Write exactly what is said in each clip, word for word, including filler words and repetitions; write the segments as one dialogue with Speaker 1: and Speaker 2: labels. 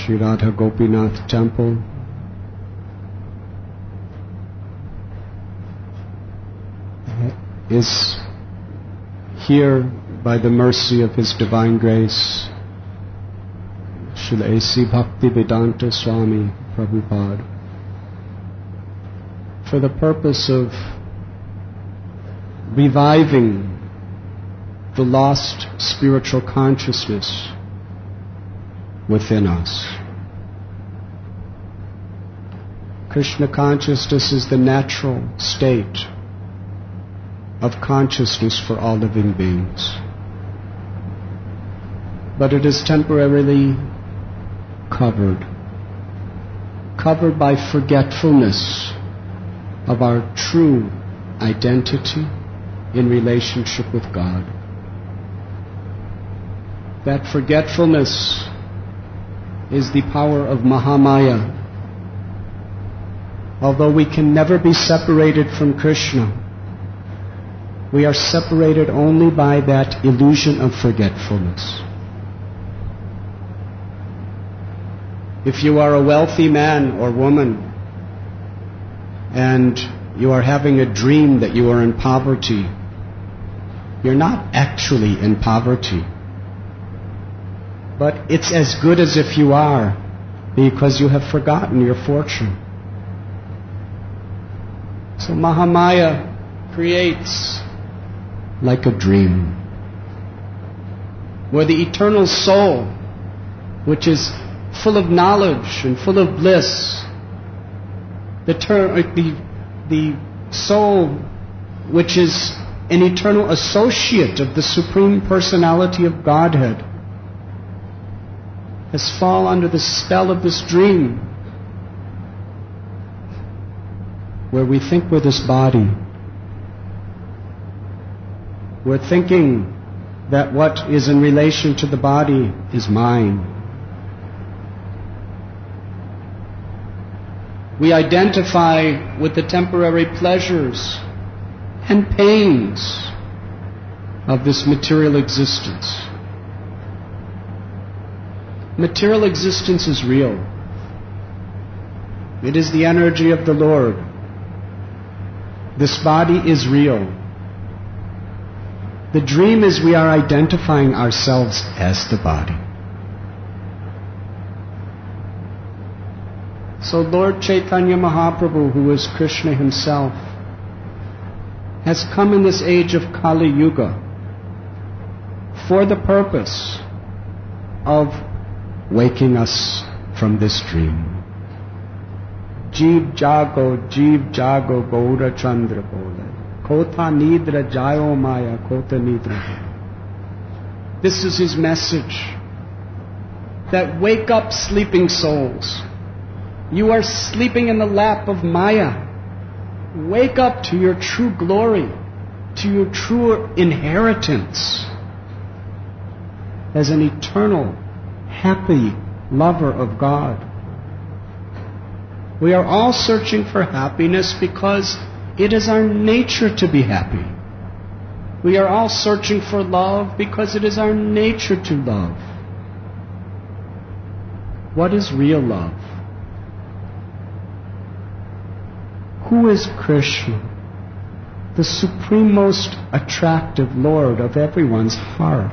Speaker 1: Sri Radha Gopinath Temple. Is here by the mercy of His Divine Grace, Srila A C Bhaktivedanta Swami Prabhupada, for the purpose of reviving the lost spiritual consciousness within us. Krishna consciousness is the natural state of consciousness for all living beings. But it is temporarily covered, covered by forgetfulness of our true identity in relationship with God. That forgetfulness is the power of Mahamaya. Although we can never be separated from Krishna, we are separated only by that illusion of forgetfulness. If you are a wealthy man or woman and you are having a dream that you are in poverty, you're not actually in poverty. But it's as good as if you are, because you have forgotten your fortune. So Mahamaya creates like a dream, where the eternal soul, which is full of knowledge and full of bliss, the, ter- the, the soul which is an eternal associate of the Supreme Personality of Godhead, has fallen under the spell of this dream, where we think we're this body. We're thinking that what is in relation to the body is mine. We identify with the temporary pleasures and pains of this material existence. Material existence is real. It is the energy of the Lord. This body is real. The dream is we are identifying ourselves as the body. So Lord Chaitanya Mahaprabhu, who is Krishna himself, has come in this age of Kali Yuga for the purpose of waking us from this dream. Jeev jago, jeev jago, Gaura Chandra bole. Kotha nidra jayo maya, kota nidra. This is his message. That wake up, sleeping souls. You are sleeping in the lap of Maya. Wake up to your true glory, to your true inheritance as an eternal, happy lover of God. We are all searching for happiness because it is our nature to be happy. We are all searching for love because it is our nature to love. What is real love? Who is Krishna, the supreme, most attractive Lord of everyone's heart?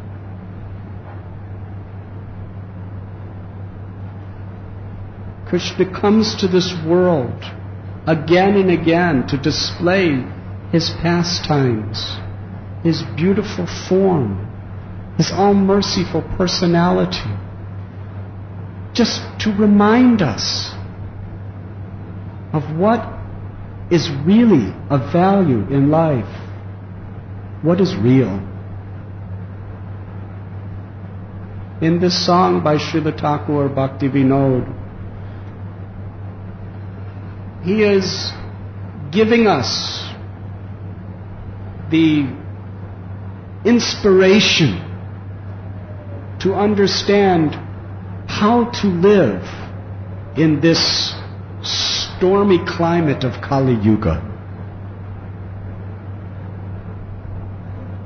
Speaker 1: Krishna comes to this world again and again to display his pastimes, his beautiful form, his all-merciful personality, just to remind us of what is really of value in life, what is real. In this song by Srila Thakur Bhakti Vinod, he is giving us the inspiration to understand how to live in this stormy climate of Kali Yuga.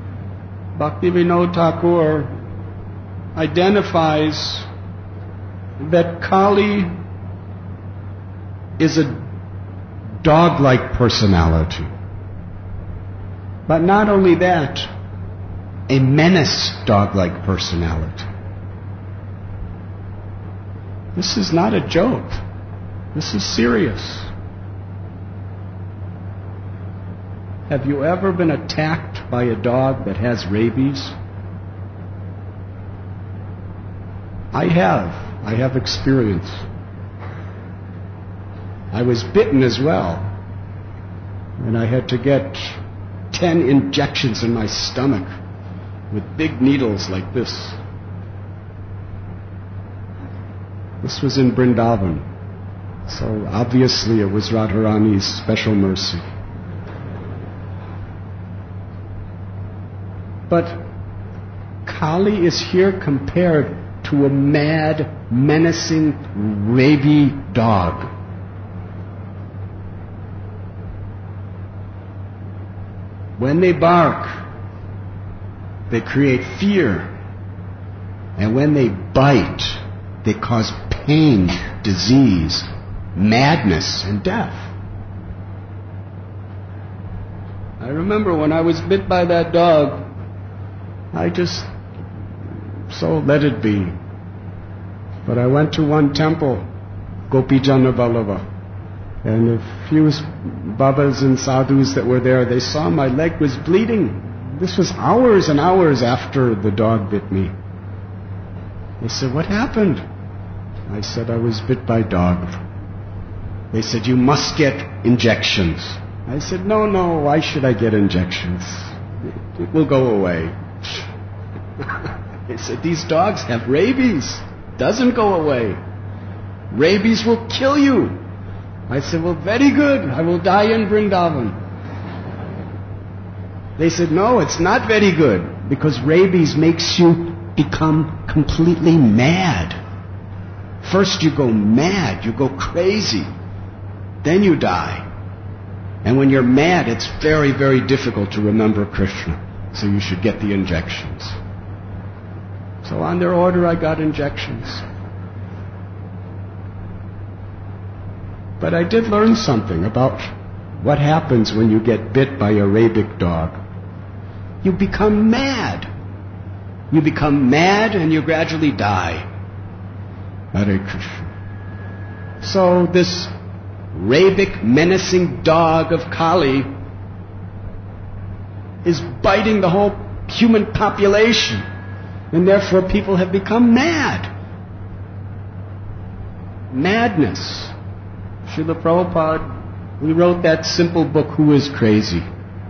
Speaker 1: Bhakti Vinod Thakur identifies that Kali is a dog-like personality. But not only that, a menace dog-like personality. This is not a joke. This is serious. Have you ever been attacked by a dog that has rabies? I have. I have experience. I was bitten as well, and I had to get ten injections in my stomach with big needles like this. This was in Vrindavan, so obviously it was Radharani's special mercy. But Kali is here compared to a mad, menacing, rabid dog. When they bark, they create fear. And when they bite, they cause pain, disease, madness, and death. I remember when I was bit by that dog, I just so let it be. But I went to one temple, Gopijana Vallabha, and a few babas and sadhus that were there, they saw my leg was bleeding. This was hours and hours after the dog bit me. They said, "What happened?" I said, "I was bit by a dog." They said, "You must get injections." I said, "No, no, why should I get injections? It will go away." They said, "These dogs have rabies. Doesn't go away. Rabies will kill you." I said, "Well, very good. I will die in Vrindavan." They said, "No, it's not very good, because rabies makes you become completely mad. First you go mad, you go crazy, then you die. And when you're mad, it's very, very difficult to remember Krishna. So you should get the injections." So on their order, I got injections. But I did learn something about what happens when you get bit by a rabic dog. You become mad. You become mad and you gradually die. Hare Krishna. So this rabic, menacing dog of Kali is biting the whole human population, and therefore people have become mad. Madness. Srila Prabhupada, we wrote that simple book, Who is Crazy?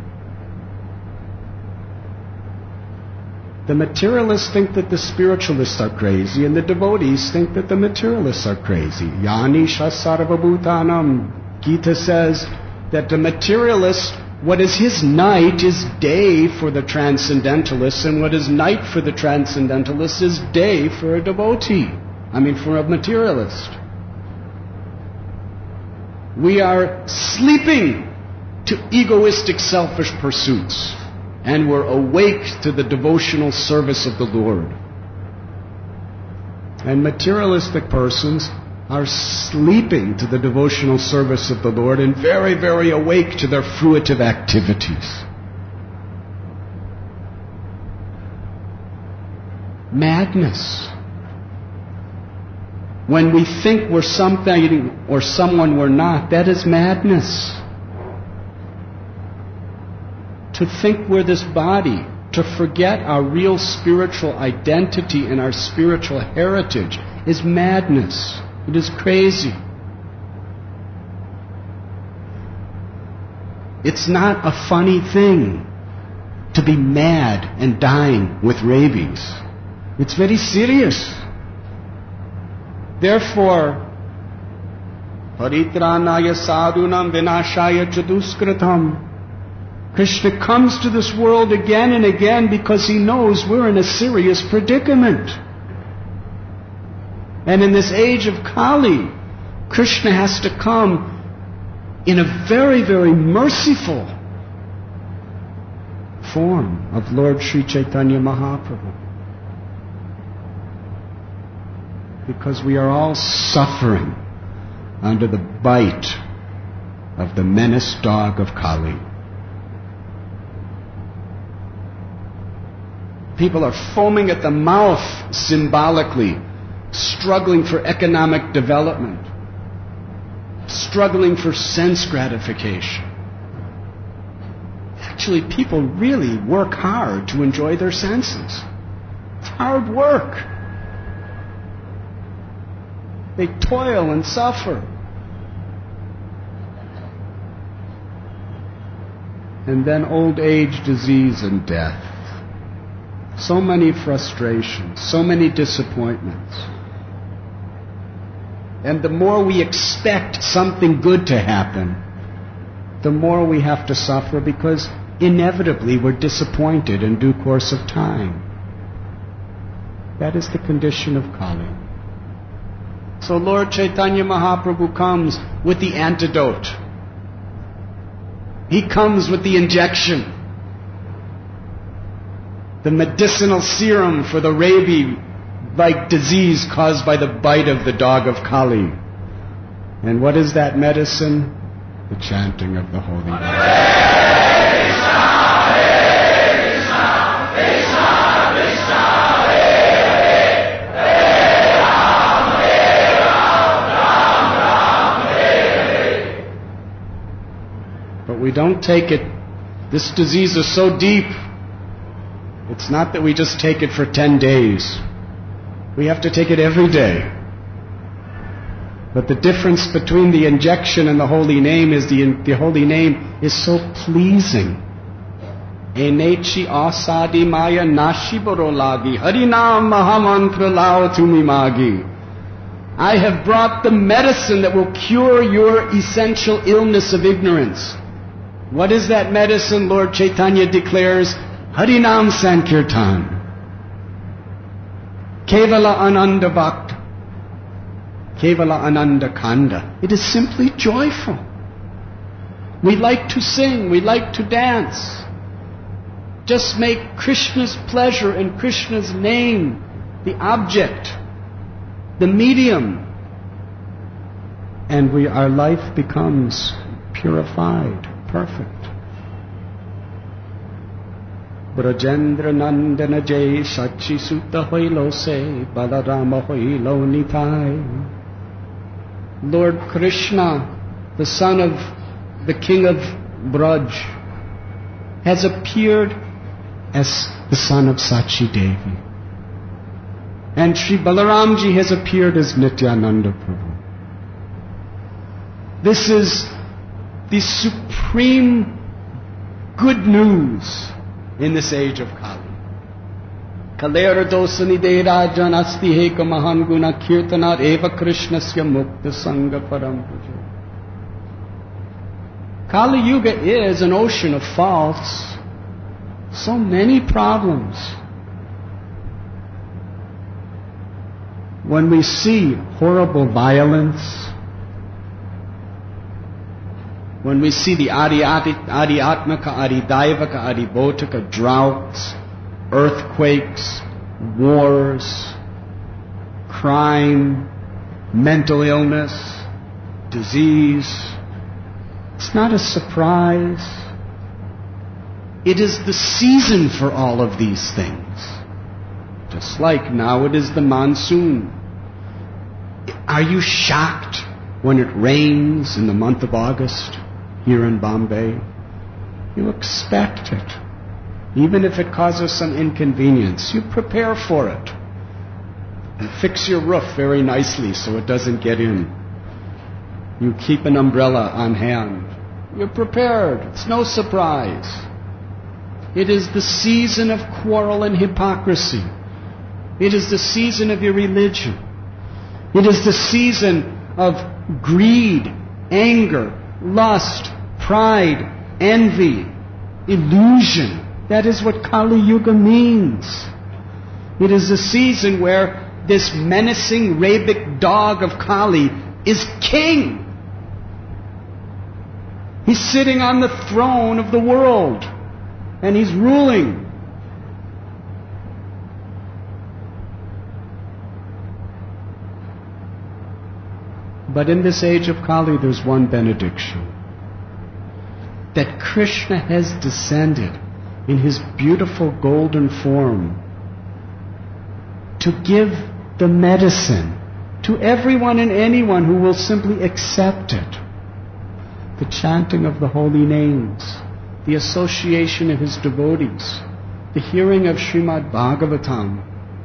Speaker 1: The materialists think that the spiritualists are crazy, and the devotees think that the materialists are crazy. Yani Shasarva Bhutanam. Gita says that the materialist, what is his night is day for the transcendentalists, and what is night for the transcendentalists is day for a devotee. I mean, for a materialist. We are sleeping to egoistic, selfish pursuits, and we're awake to the devotional service of the Lord. And materialistic persons are sleeping to the devotional service of the Lord and very, very awake to their fruitive activities. Madness. When we think we're something or someone we're not, that is madness. To think we're this body, to forget our real spiritual identity and our spiritual heritage is madness. It is crazy. It's not a funny thing to be mad and dying with rabies. It's very serious. Therefore, Paritranaya sadhunam vinashaya chaduskritam. Krishna comes to this world again and again because he knows we're in a serious predicament. And in this age of Kali, Krishna has to come in a very, very merciful form of Lord Sri Chaitanya Mahaprabhu. because we are all suffering under the bite of the menaced dog of Kali. People are foaming at the mouth, symbolically, struggling for economic development, struggling for sense gratification. Actually, people really work hard to enjoy their senses. It's hard work. They toil and suffer. And then old age, disease, and death. So many frustrations, so many disappointments. And the more we expect something good to happen, the more we have to suffer, because inevitably we're disappointed in due course of time. That is the condition of Kali. So Lord Chaitanya Mahaprabhu comes with the antidote. He comes with the injection, the medicinal serum for the rabies-like disease caused by the bite of the dog of Kali. And what is that medicine? The chanting of the holy name. But we don't take it. This disease is so deep. It's not that we just take it for ten days. We have to take it every day. But the difference between the injection and the holy name is the, the holy name is so pleasing. Enechi asadi maya nashiboro lagi harinam mahamantra lao tumi magi. I have brought the medicine that will cure your essential illness of ignorance. What is that medicine? Lord Chaitanya declares, Harinam Sankirtan, Kevala Ananda Bhakta, Kevala Ananda Kanda. It is simply joyful. We like to sing, we like to dance. Just make Krishna's pleasure and Krishna's name the object, the medium, and we, our life becomes purified, perfect. Brajendra Nandana Jai Sachi Sutta Hoilo Se Balarama Hoilo Nitai. Lord Krishna, the son of the king of Braj, has appeared as the son of Sachi Devi. And Sri Balaramji has appeared as Nityananda Prabhu. This is the supreme good news in this age of Kali. Kalera dosani de rajan asti heka mahan guna kirtanat eva krishnasya mukta sangha param puja. Kali Yuga is an ocean of faults, so many problems. When we see horrible violence, when we see the Adhyatmaka, Adhidaivaka, Adhibhotaka droughts, earthquakes, wars, crime, mental illness, disease, it's not a surprise. It is the season for all of these things. Just like now it is the monsoon. Are you shocked when it rains in the month of August here in Bombay? You expect it. Even if it causes some inconvenience, you prepare for it. You fix your roof very nicely so it doesn't get in. You keep an umbrella on hand. You're prepared. It's no surprise. It is the season of quarrel and hypocrisy. It is the season of irreligion. It is the season of greed, anger, lust, pride, envy, illusion. That is what Kali Yuga means. It is a season where this menacing rabic dog of Kali is king. He's sitting on the throne of the world, and he's ruling. But in this age of Kali, there's one benediction. That Krishna has descended in his beautiful golden form to give the medicine to everyone and anyone who will simply accept it. The chanting of the holy names, the association of his devotees, the hearing of Srimad Bhagavatam.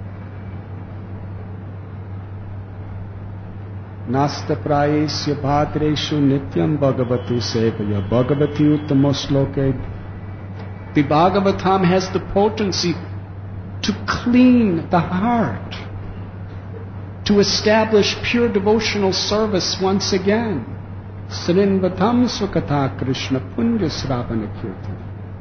Speaker 1: Nasta prayesya bhadreshu nityam bhagavati sevaya bhagavati uttamosloke. The Bhagavatam has the potency to clean the heart, to establish pure devotional service once again. Srinvatam sukata Krishna punja sravana kirtan.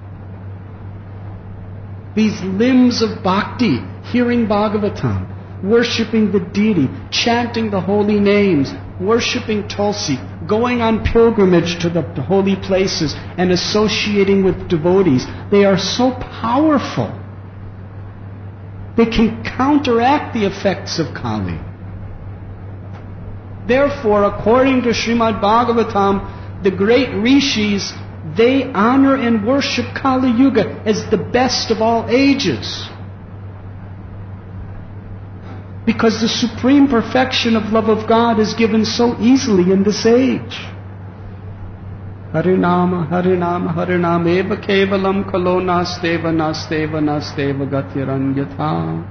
Speaker 1: These limbs of bhakti, hearing Bhagavatam, worshipping the deity, chanting the holy names, worshipping Tulsi, going on pilgrimage to the holy places and associating with devotees, they are so powerful. They can counteract the effects of Kali. Therefore, according to Srimad Bhagavatam, the great rishis, they honor and worship Kali Yuga as the best of all ages. Because the supreme perfection of love of God is given so easily in this age. Harinama, Harinama, Harinama, eva kevalam kalo nasteva, nasteva, nasteva gatiranyatha.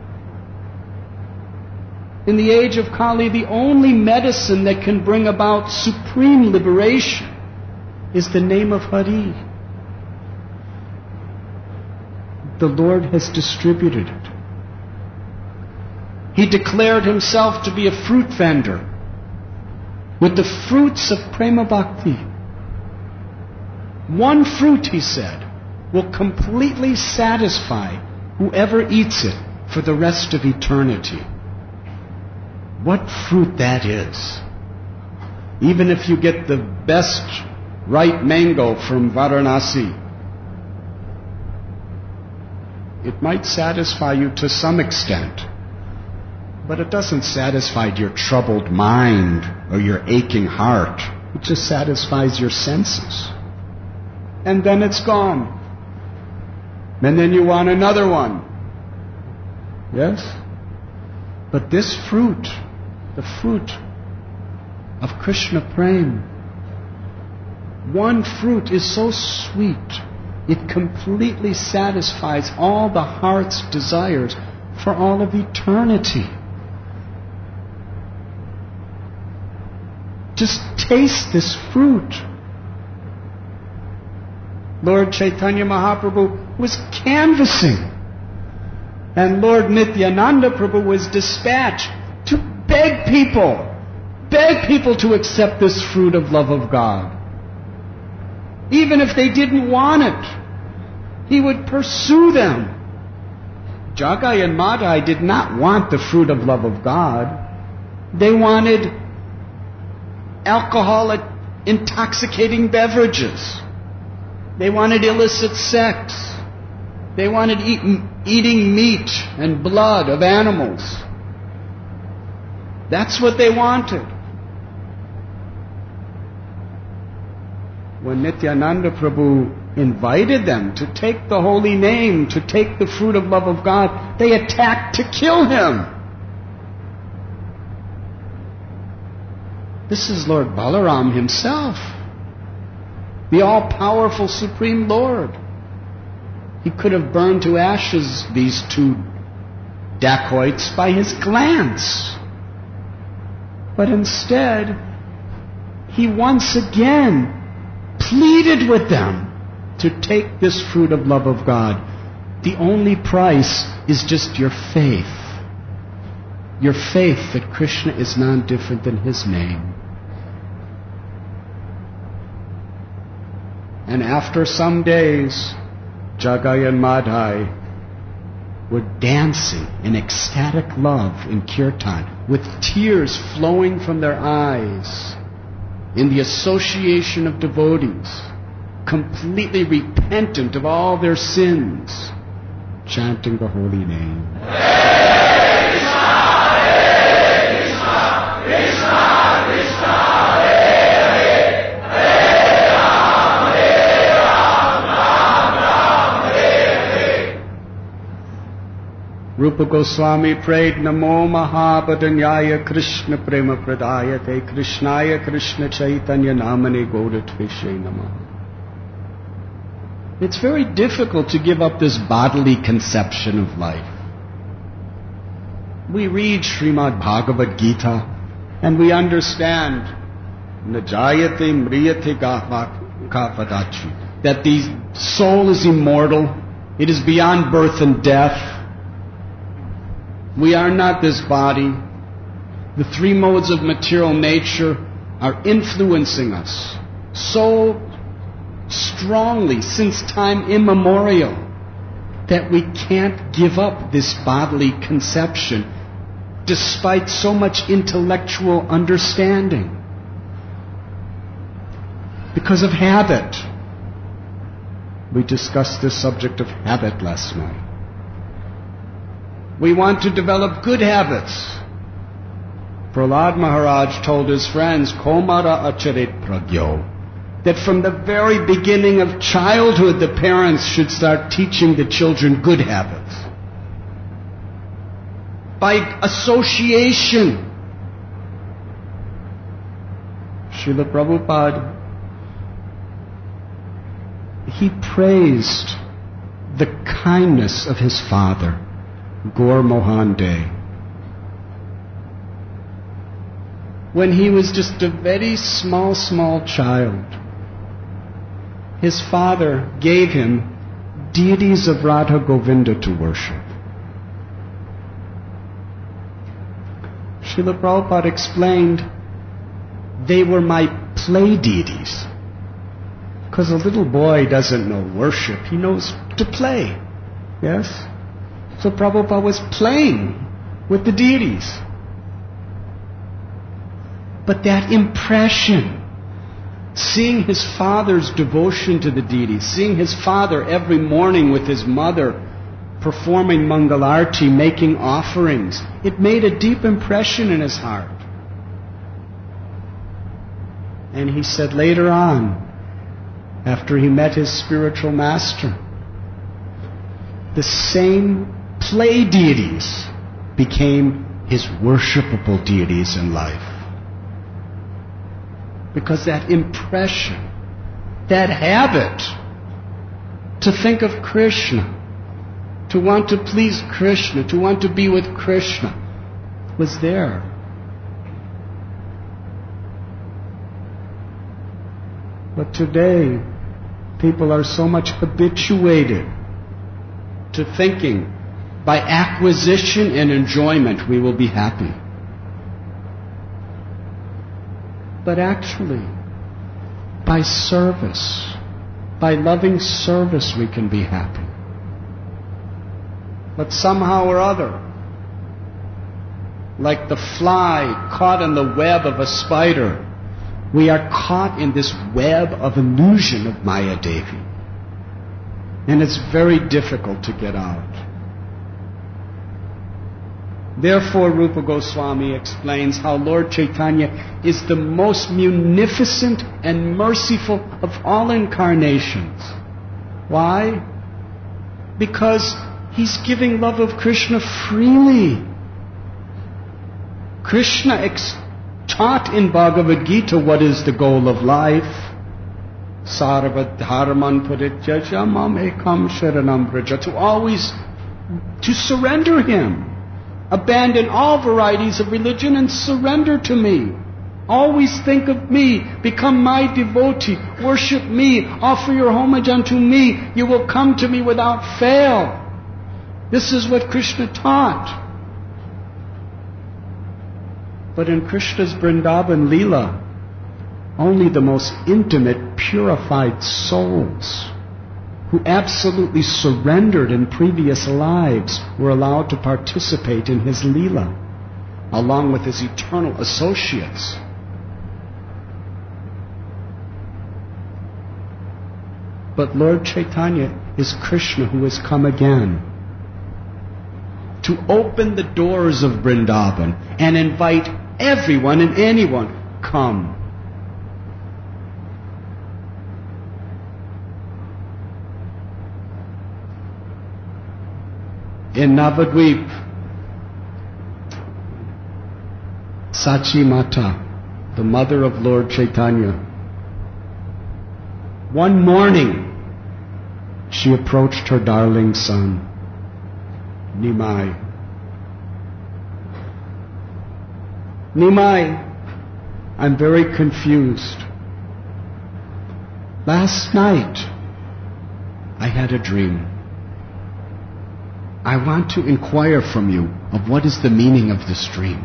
Speaker 1: In the age of Kali, the only medicine that can bring about supreme liberation is the name of Hari. The Lord has distributed it. He declared himself to be a fruit vendor with the fruits of Prema Bhakti. One fruit, he said, will completely satisfy whoever eats it for the rest of eternity. What fruit that is! Even if you get the best ripe mango from Varanasi, it might satisfy you to some extent. But it doesn't satisfy your troubled mind or your aching heart. It just satisfies your senses. And then it's gone. And then you want another one. Yes? But this fruit, the fruit of Krishna Prem, one fruit is so sweet, it completely satisfies all the heart's desires for all of eternity. Just taste this fruit. Lord Chaitanya Mahaprabhu was canvassing, and Lord Nityananda Prabhu was dispatched to beg people, beg people to accept this fruit of love of God. Even if they didn't want it, he would pursue them. Jagai and Madhai did not want the fruit of love of God. They wanted alcoholic, intoxicating beverages. They wanted illicit sex. They wanted eat, eating meat and blood of animals. That's what they wanted. When Nityananda Prabhu invited them to take the holy name, to take the fruit of love of God, they attacked to kill him. This is Lord Balaram himself, the all-powerful Supreme Lord. He could have burned to ashes these two dacoits by his glance. But instead, he once again pleaded with them to take this fruit of love of God. The only price is just your faith. Your faith that Krishna is none different than his name. And after some days, Jagai and Madhai were dancing in ecstatic love in kirtan, with tears flowing from their eyes, in the association of devotees, completely repentant of all their sins, chanting the holy name. Hare Krishna, Hare Krishna, Krishna Krishna, Rupa Goswami prayed, Namo Mahabhadanyaya Krishna Prema Pradayate Krishnaya Krishna Chaitanya Namane Gaudatvishe Namaha. It's very difficult to give up this bodily conception of life. We read Srimad Bhagavad Gita and we understand Najayate Mriyate Kavadachi, that the soul is immortal, it is beyond birth and death. We are not this body. The three modes of material nature are influencing us so strongly since time immemorial that we can't give up this bodily conception despite so much intellectual understanding. Because of habit. We discussed this subject of habit last night. We want to develop good habits. Prahlad Maharaj told his friends, Komara acharit pragyo, that from the very beginning of childhood, the parents should start teaching the children good habits. By association. Srila Prabhupada, he praised the kindness of his father, Gaur Mohan De. When he was just a very small, small child, his father gave him deities of Radha Govinda to worship. Srila Prabhupada explained, they were my play deities. Because a little boy doesn't know worship, he knows to play. Yes? So Prabhupada was playing with the deities. But that impression, seeing his father's devotion to the deities, seeing his father every morning with his mother performing Mangalarti, making offerings, it made a deep impression in his heart. And he said later on, after he met his spiritual master, the same play deities became his worshipable deities in life. Because that impression, that habit to think of Krishna, to want to please Krishna, to want to be with Krishna, was there. But today, people are so much habituated to thinking by acquisition and enjoyment we will be happy. But actually, by service, by loving service we can be happy. But somehow or other, like the fly caught in the web of a spider, we are caught in this web of illusion of Maya Devi. And it's very difficult to get out. Therefore, Rupa Goswami explains how Lord Chaitanya is the most munificent and merciful of all incarnations. Why? Because he's giving love of Krishna freely. Krishna ex- taught in Bhagavad Gita what is the goal of life. Sarva dharman parityaja mam ekam sharanam braja. To always, to surrender him. Abandon all varieties of religion and surrender to me. Always think of me. Become my devotee. Worship me. Offer your homage unto me. You will come to me without fail. This is what Krishna taught. But in Krishna's Vrindavan Leela, only the most intimate, purified souls who absolutely surrendered in previous lives were allowed to participate in his Leela, along with his eternal associates. But Lord Chaitanya is Krishna who has come again to open the doors of Vrindavan and invite everyone and anyone, come. in Navadvip, Sachi Mata, the mother of Lord Chaitanya, one morning she approached her darling son, Nimai. Nimai, I'm very confused. Last night, I had a dream. I want to inquire from you of what is the meaning of this dream.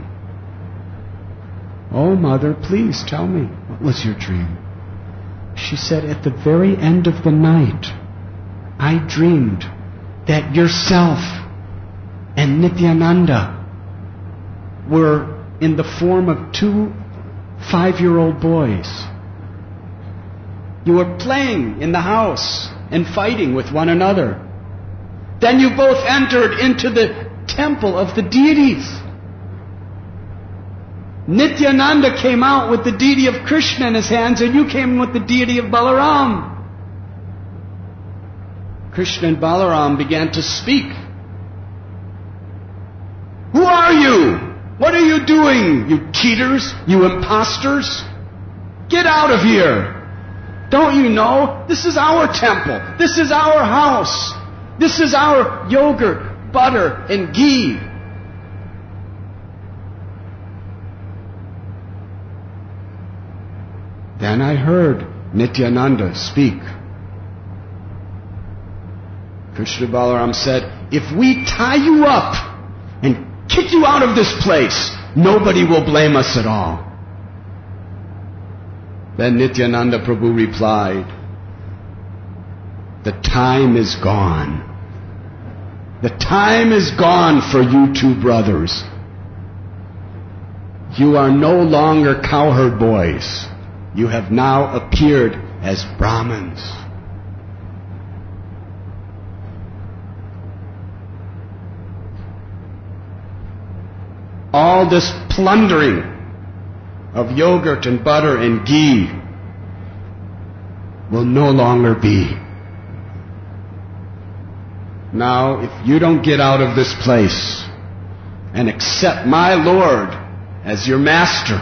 Speaker 1: Oh, mother, please tell me, what was your dream? She said, at the very end of the night, I dreamed that yourself and Nityananda were in the form of two five-year-old boys. You were playing in the house and fighting with one another. Then you both entered into the temple of the deities. Nityananda came out with the deity of Krishna in his hands, and you came with the deity of Balaram. Krishna and Balaram began to speak. Who are you? What are you doing, you cheaters, you imposters? Get out of here! Don't you know? This is our temple. This is our house. This is our yogurt, butter, and ghee. Then I heard Nityananda speak. Krishna Balaram said, if we tie you up and kick you out of this place, nobody will blame us at all. Then Nityananda Prabhu replied, the time is gone. The time is gone for you two brothers. You are no longer cowherd boys. You have now appeared as Brahmins. All this plundering of yogurt and butter and ghee will no longer be. Now, if you don't get out of this place and accept my Lord as your master,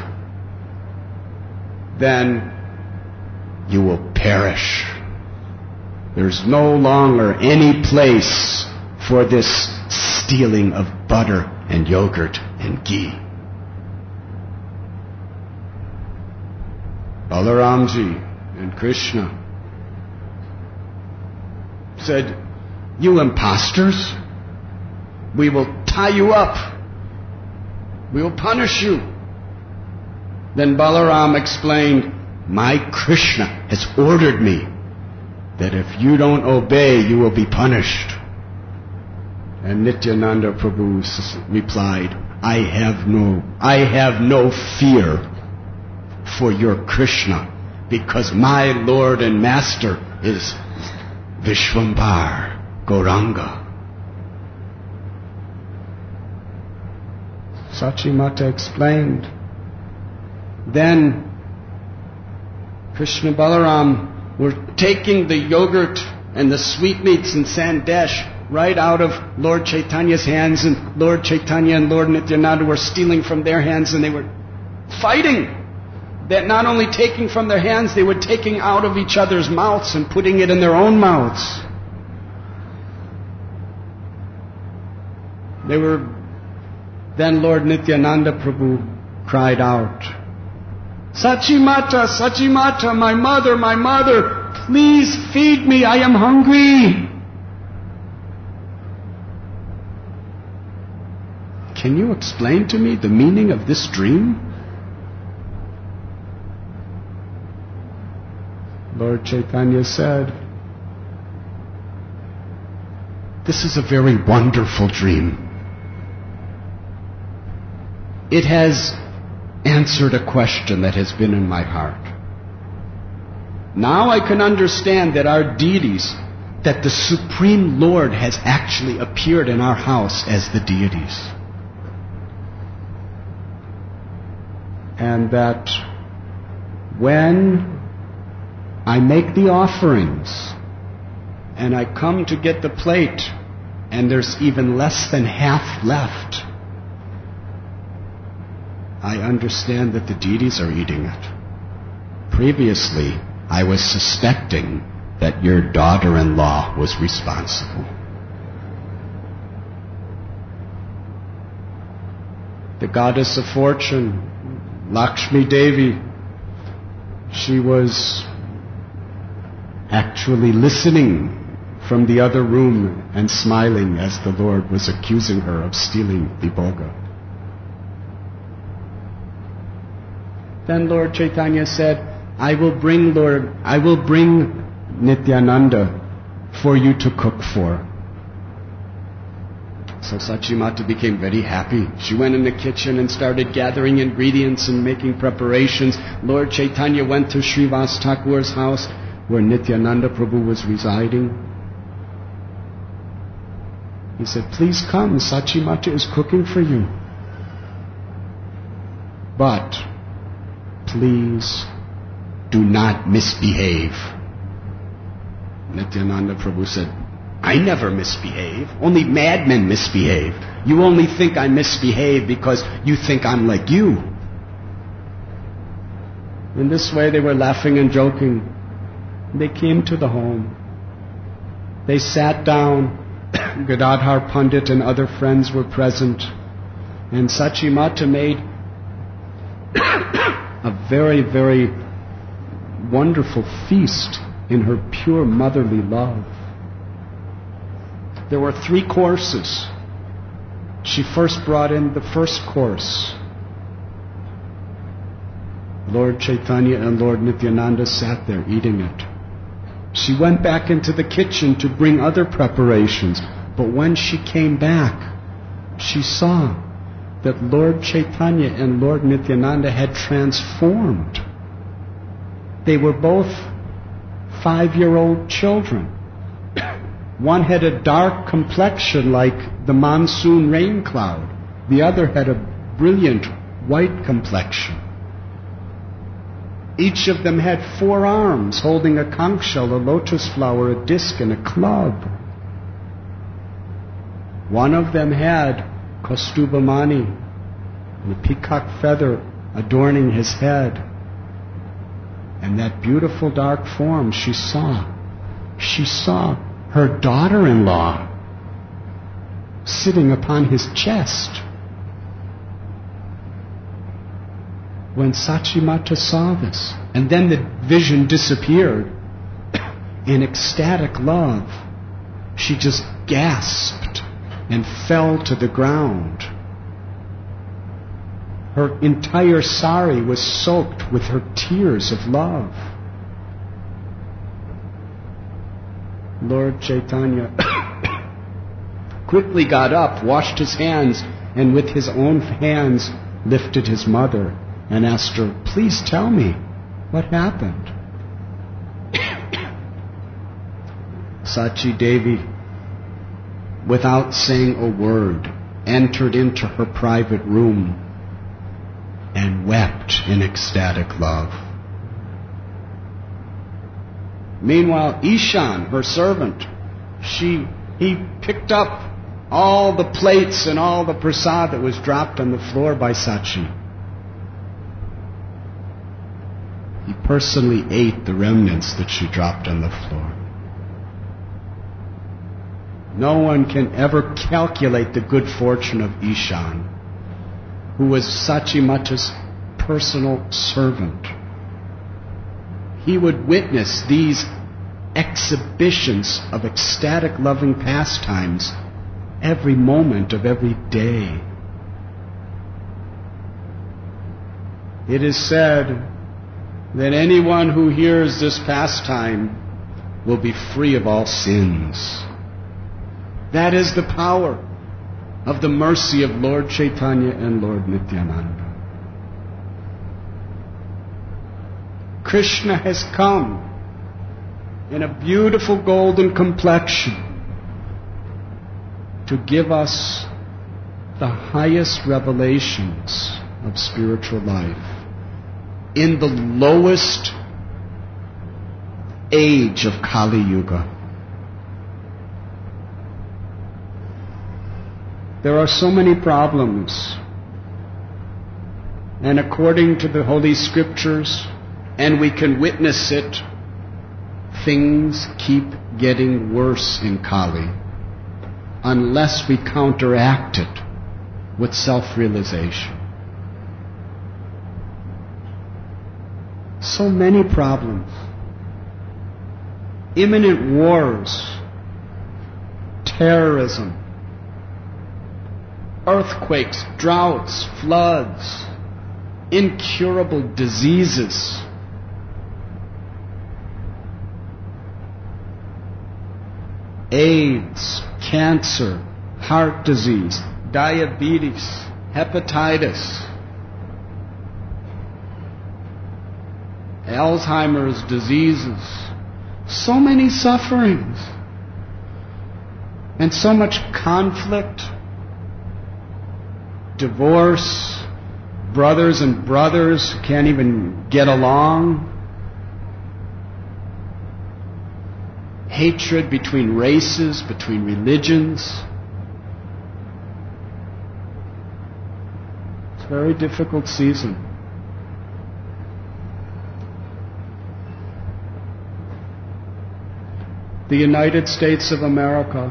Speaker 1: then you will perish. There's no longer any place for this stealing of butter and yogurt and ghee. Balaramji and Krishna said, you imposters, we will tie you up. We will punish you. Then Balaram explained, my Krishna has ordered me that if you don't obey, you will be punished. And Nityananda Prabhu replied, I have no, I have no fear for your Krishna, because my Lord and Master is Vishwambar Gauranga. Sachimata explained. Then Krishna Balaram were taking the yogurt and the sweetmeats and sandesh right out of Lord Chaitanya's hands, and Lord Chaitanya and Lord Nityananda were stealing from their hands, and they were fighting. That not only taking from their hands, they were taking out of each other's mouths and putting it in their own mouths. They were... Then Lord Nityananda Prabhu cried out, Sachimata, Sachimata, my mother, my mother, please feed me, I am hungry. Can you explain to me the meaning of this dream? Lord Chaitanya said, this is a very wonderful dream. It has answered a question that has been in my heart. Now I can understand that our deities, that the Supreme Lord has actually appeared in our house as the deities. And that when I make the offerings and I come to get the plate and there's even less than half left, I understand that the deities are eating it. Previously, I was suspecting that your daughter-in-law was responsible. The goddess of fortune, Lakshmi Devi, she was actually listening from the other room and smiling as the Lord was accusing her of stealing the bhoga. Then Lord Chaitanya said, I will bring Lord, I will bring Nityananda for you to cook for. So Sachimata became very happy. She went in the kitchen and started gathering ingredients and making preparations. Lord Chaitanya went to Srivas Thakur's house where Nityananda Prabhu was residing. He said, please come, Sachimata is cooking for you. But please do not misbehave. Nityananda Prabhu said, I never misbehave. Only madmen misbehave. You only think I misbehave because you think I'm like you. In this way they were laughing and joking. They came to the home. They sat down. Gadadhar Pandit and other friends were present. And Sachimata made a very, very wonderful feast in her pure motherly love. There were three courses. She first brought in the first course. Lord Chaitanya and Lord Nityananda sat there eating it. She went back into the kitchen to bring other preparations, but when she came back, she saw that Lord Chaitanya and Lord Nityananda had transformed. They were both five-year-old children. One had a dark complexion like the monsoon rain cloud. The other had a brilliant white complexion. Each of them had four arms holding a conch shell, a lotus flower, a disc, and a club. One of them had Kastubamani, and a peacock feather adorning his head. And that beautiful dark form she saw. She saw her daughter-in-law sitting upon his chest. When Sachimata saw this, and then the vision disappeared, in ecstatic love, she just gasped and fell to the ground. Her entire sari was soaked with her tears of love. Lord Chaitanya quickly got up, washed his hands, and with his own hands lifted his mother and asked her, please tell me, what happened? Sachi Devi, without saying a word, entered into her private room and wept in ecstatic love. Meanwhile, Ishan, her servant, she he picked up all the plates and all the prasad that was dropped on the floor by Sachi. He personally ate the remnants that she dropped on the floor. No one can ever calculate the good fortune of Ishan, who was Sachimata's personal servant. He would witness these exhibitions of ecstatic loving pastimes every moment of every day. It is said that anyone who hears this pastime will be free of all sins. That is the power of the mercy of Lord Chaitanya and Lord Nityananda. Krishna has come in a beautiful golden complexion to give us the highest revelations of spiritual life in the lowest age of Kali Yuga. There are so many problems. And according to the Holy Scriptures, and we can witness it, things keep getting worse in Kali unless we counteract it with self-realization. So many problems. Imminent wars, terrorism, earthquakes, droughts, floods, incurable diseases. AIDS, cancer, heart disease, diabetes, hepatitis, Alzheimer's diseases, so many sufferings, and so much conflict, divorce, brothers and brothers can't even get along, hatred between races, between religions. It's a very difficult season. The United States of America,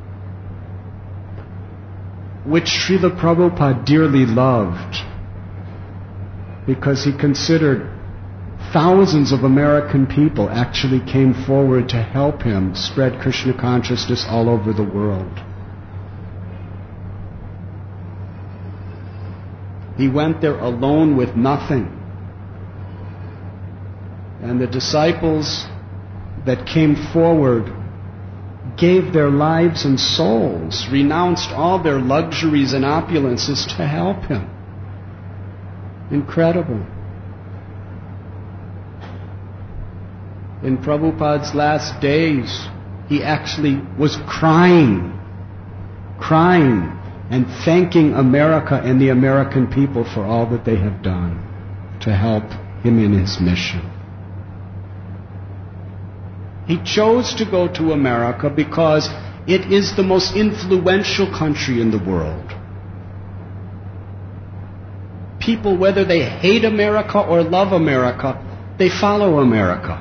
Speaker 1: which Srila Prabhupada dearly loved, because he considered thousands of American people actually came forward to help him spread Krishna consciousness all over the world. He went there alone with nothing. And the disciples that came forward gave their lives and souls, renounced all their luxuries and opulences to help him. Incredible. In Prabhupada's last days, he actually was crying, crying and thanking America and the American people for all that they have done to help him in his mission. He chose to go to America because it is the most influential country in the world. People, whether they hate America or love America, they follow America.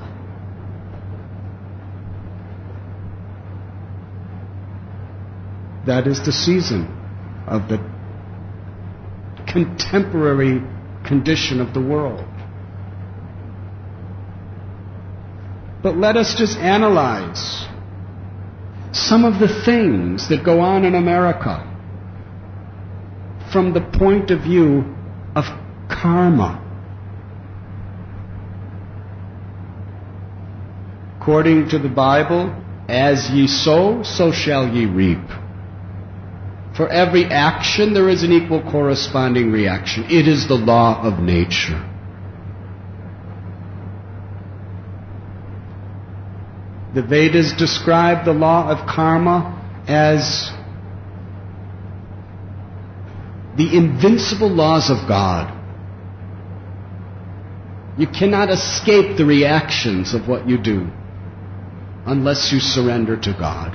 Speaker 1: That is the season of the contemporary condition of the world. But let us just analyze some of the things that go on in America from the point of view of karma. According to the Bible, as ye sow, so shall ye reap. For every action, there is an equal corresponding reaction. It is the law of nature. The Vedas describe the law of karma as the invincible laws of God. You cannot escape the reactions of what you do unless you surrender to God.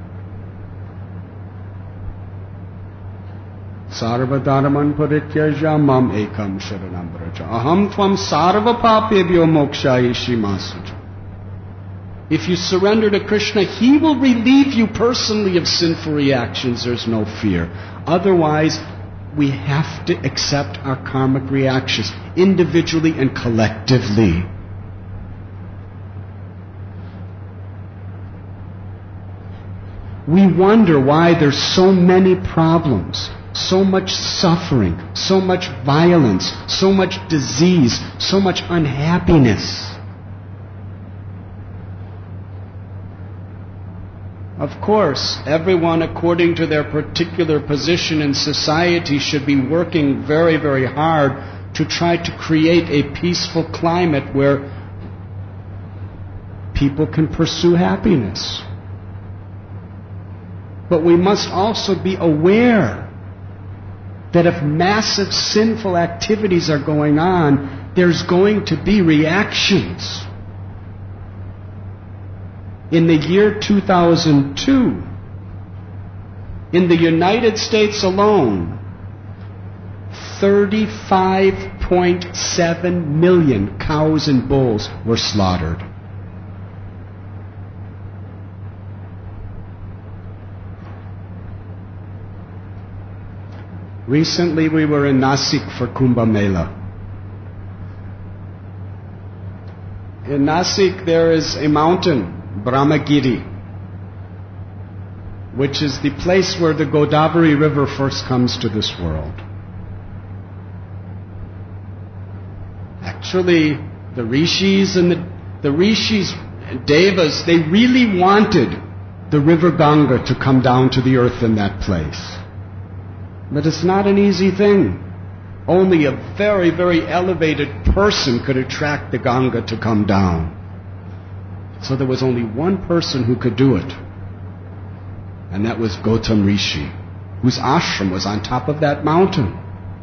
Speaker 1: Sarva dharman parityajya mam ekam sharanam vraja aham tvam sarva papebhyo mokshayishi masuja. If you surrender to Krishna, He will relieve you personally of sinful reactions. There's no fear. Otherwise, we have to accept our karmic reactions, individually and collectively. We wonder why there's so many problems, so much suffering, so much violence, so much disease, so much unhappiness. Of course, everyone according to their particular position in society should be working very, very hard to try to create a peaceful climate where people can pursue happiness. But we must also be aware that if massive sinful activities are going on, there's going to be reactions. In the year two thousand two, In the United States alone, thirty-five point seven million cows and bulls were slaughtered. Recently we were in Nasik for Kumbh Mela. In Nasik there is a mountain, Brahmagiri, which is the place where the Godavari River first comes to this world. Actually, the rishis and the, the rishis, devas, they really wanted the river Ganga to come down to the earth in that place. But it's not an easy thing. Only a very, very elevated person could attract the Ganga to come down. So there was only one person who could do it. And that was Gautam Rishi, whose ashram was on top of that mountain.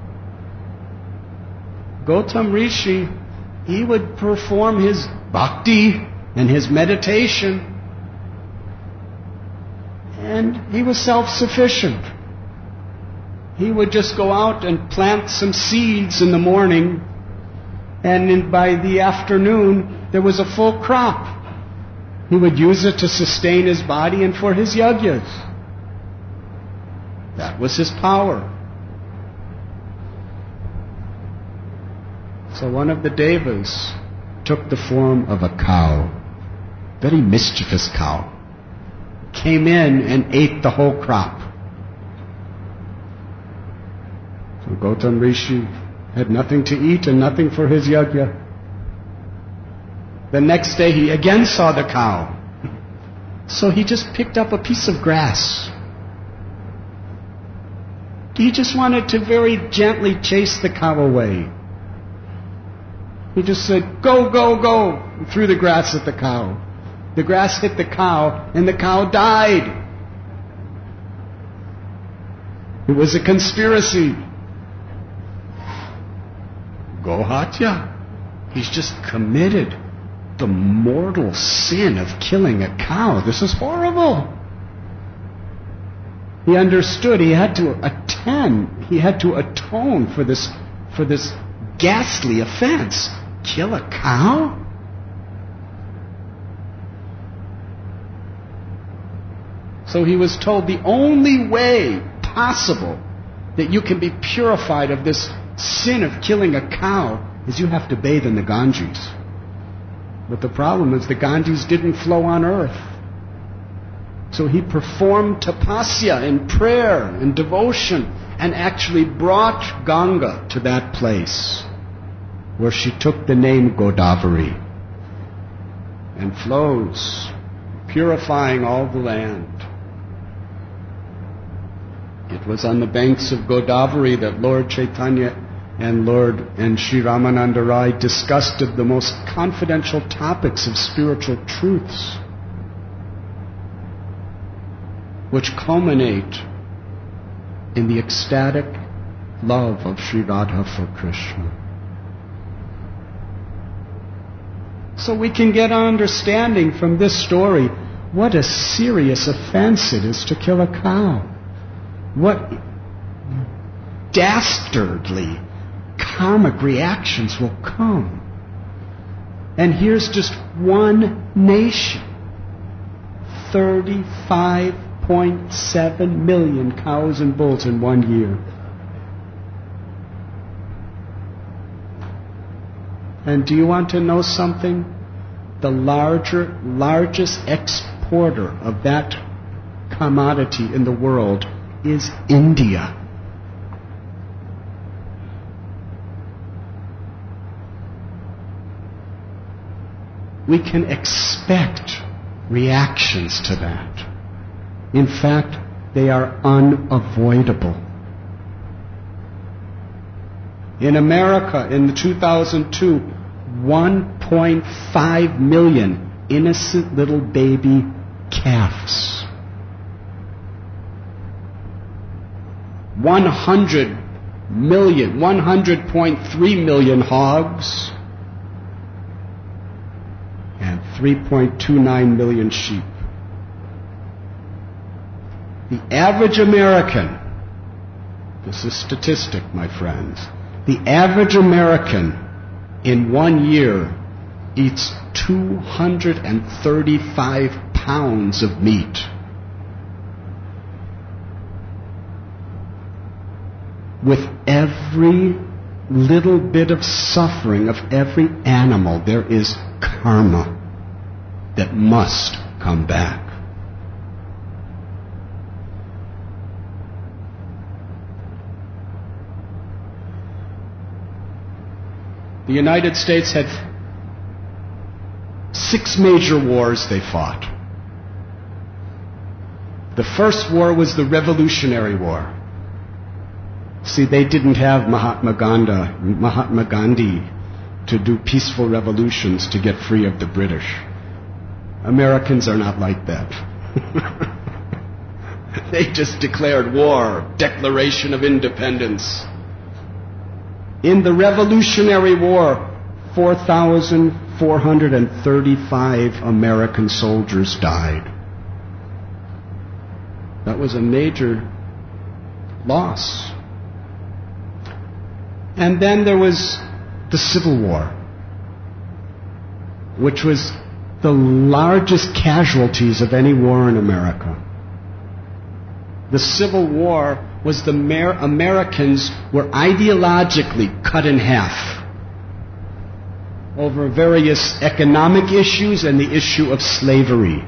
Speaker 1: Gautam Rishi, he would perform his bhakti and his meditation, and he was self-sufficient. He would just go out and plant some seeds in the morning, and in, by the afternoon there was a full crop. He would use it to sustain his body and for his yagyas. That was his power. So one of the devas took the form of a cow, very mischievous cow, came in and ate the whole crop. So Gautam Rishi had nothing to eat and nothing for his yajna. The next day he again saw the cow. So he just picked up a piece of grass. He just wanted to very gently chase the cow away. He just said, "Go, go, go," and threw the grass at the cow. The grass hit the cow, and the cow died. It was a conspiracy. Gohatya. He's just committed the mortal sin of killing a cow. This is horrible. He understood he had to attend, he had to atone for this, for this ghastly offense. Kill a cow? So he was told the only way possible that you can be purified of this sin of killing a cow is you have to bathe in the Ganges. But the problem is the Ganges didn't flow on earth. So he performed tapasya in prayer and devotion and actually brought Ganga to that place where she took the name Godavari and flows, purifying all the land. It was on the banks of Godavari that Lord Chaitanya and Lord and Sri Ramananda Rai discussed the most confidential topics of spiritual truths, which culminate in the ecstatic love of Sri Radha for Krishna. So we can get an understanding from this story what a serious offense it is to kill a cow. What dastardly karmic reactions will come. And here's just one nation. thirty-five point seven million cows and bulls in one year. And do you want to know something? The larger, largest exporter of that commodity in the world is India. We can expect reactions to that. In fact, they are unavoidable. In America, in two thousand two, one point five million innocent little baby calves. one hundred million, one hundred point three million hogs, and three point two nine million sheep. The average American, this is statistic, my friends, the average American in one year eats two hundred thirty-five pounds of meat. With every little bit of suffering of every animal, there is karma that must come back. The United States had six major wars they fought. The first war was the Revolutionary War. See, they didn't have Mahatma Gandhi, Mahatma Gandhi to do peaceful revolutions to get free of the British. Americans are not like that. They just declared war, Declaration of Independence. In the Revolutionary War, four thousand four hundred thirty-five American soldiers died. That was a major loss. And then there was the Civil War, which was the largest casualties of any war in America. The Civil War was the Mer- Americans were ideologically cut in half over various economic issues and the issue of slavery.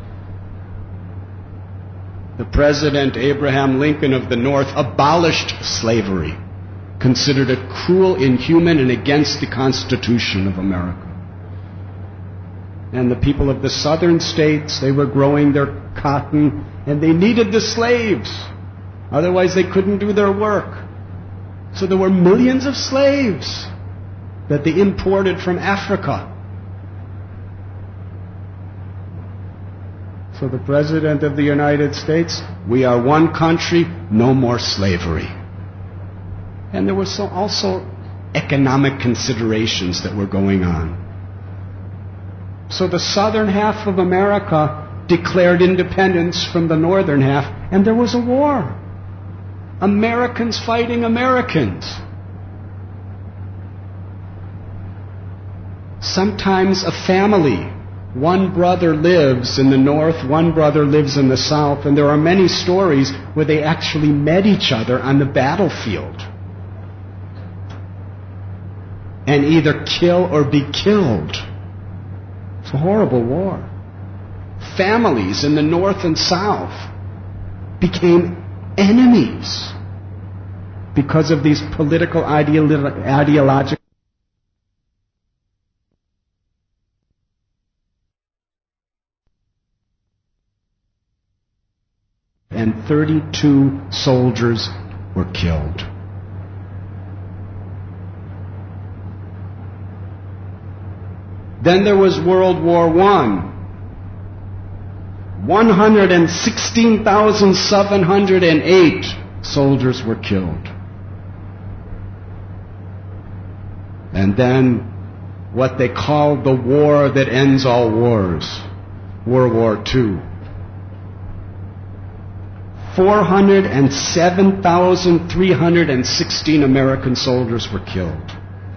Speaker 1: The President Abraham Lincoln of the North abolished slavery, considered it cruel, inhuman, and against the Constitution of America. And the people of the southern states, they were growing their cotton, and they needed the slaves. Otherwise, they couldn't do their work. So there were millions of slaves that they imported from Africa. So the President of the United States, we are one country, no more slavery. And there were so also economic considerations that were going on. So the southern half of America declared independence from the northern half, and there was a war. Americans fighting Americans. Sometimes a family, one brother lives in the north, one brother lives in the south, and there are many stories where they actually met each other on the battlefield and either kill or be killed. It's a horrible war. Families in the north and south became enemies because of these political ideolo- ideological and thirty-two soldiers were killed. Then there was World War One. one hundred sixteen thousand seven hundred eight soldiers were killed. And then what they called the war that ends all wars, World War Two. four hundred seven thousand three hundred sixteen American soldiers were killed.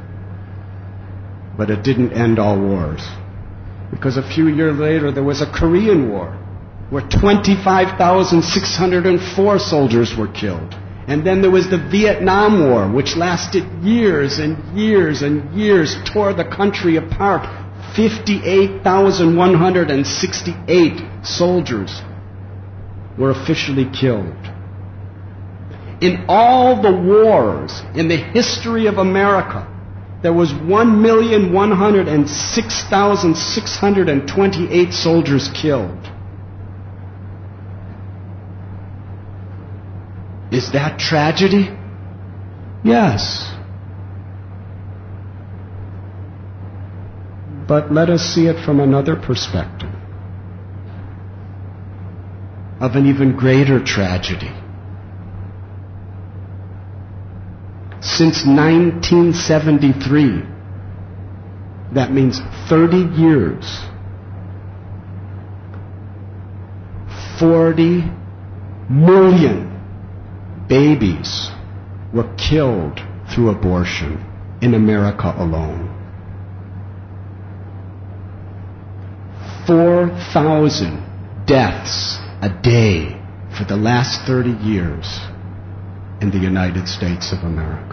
Speaker 1: But it didn't end all wars. Because a few years later there was a Korean War where twenty-five thousand six hundred four soldiers were killed. And then there was the Vietnam War, which lasted years and years and years, tore the country apart. fifty-eight thousand one hundred sixty-eight soldiers were officially killed. In all the wars in the history of America, there was one million one hundred six thousand six hundred twenty-eight soldiers killed. Is that tragedy? Yes. But let us see it from another perspective, of an even greater tragedy. Since nineteen seventy-three, that means thirty years, forty million babies were killed through abortion in America alone. four thousand deaths a day for the last thirty years in the United States of America.